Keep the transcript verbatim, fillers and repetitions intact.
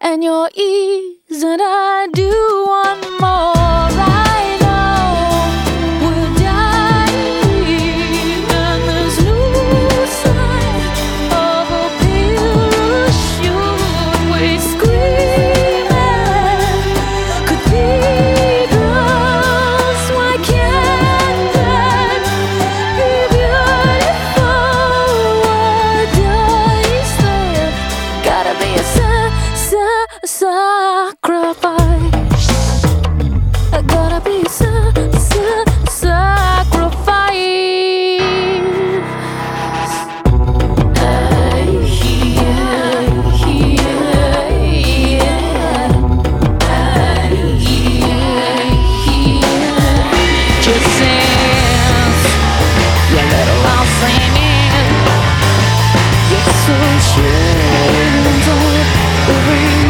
and your ease, and I do want more. I know we'll dive, and there's no sign of a parachute. We screaming cathedrals. Why can't that be beautiful? What does there gotta be a sa- sa- sacrifice? Gotta be a sa- sa- sacrifice. Hey, yeah, yeah, yeah. Hey, yeah, yeah. Just dance, you little lost singing. You're so gentle, the rain